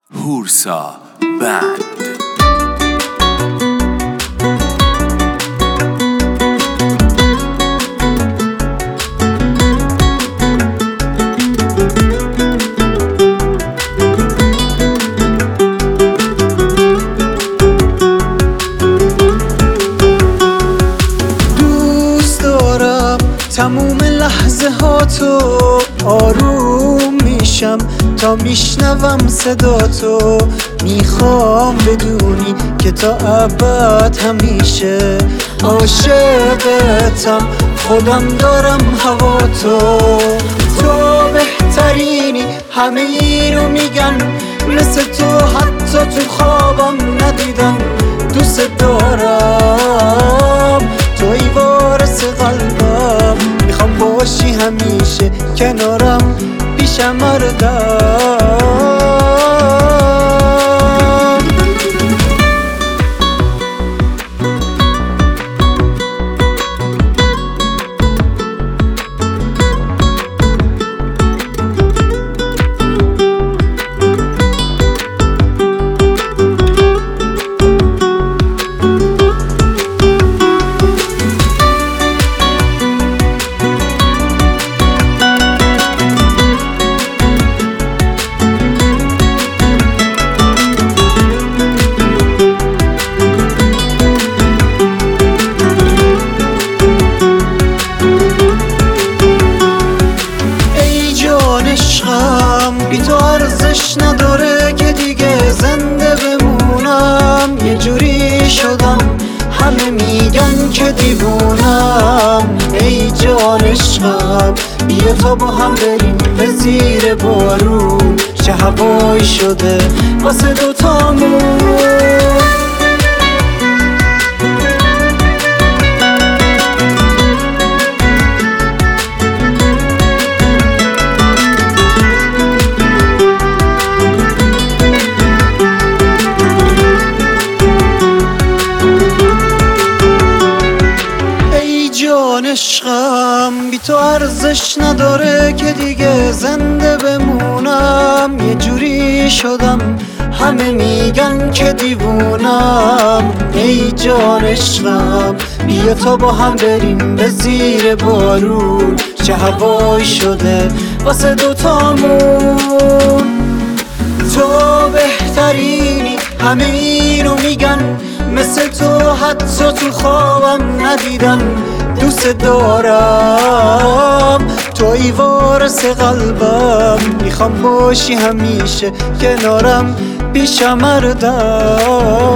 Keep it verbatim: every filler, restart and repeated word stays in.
هورسا بند. تموم لحظه ها تو آروم میشم تا میشنوم صدا تو. میخوام بدونی که تا ابد همیشه عاشقتم، خودم دارم هوا تو. تو بهترینی، همه ای رو میگن، مثل تو حتی تو خوابم ندیدم. دوست دارم، توی وارث قلبم، میخوام باشی همیشه کنارم، پیشم مردم. بی تو ارزش نداره که دیگه زنده بمونم. یه جوری شدم همه میگن که دیوونم. ای جان عشقم، بیا تا با هم بریم به زیر بارون. چه هوایی شده واسه دوتامون. عشقم، بی تو ارزش نداره که دیگه زنده بمونم. یه جوری شدم همه میگن که دیوونم. ای جان عشقم، بیا تا با هم بریم به زیر بارون. چه هوایی شده واسه دوتامون. تو بهترینی، همه اینو میگن، مثل تو حتی تو خوابم ندیدم. دوست دارم، توی وارث قلبم، میخوام باشی همیشه کنارم، پیشم مردم.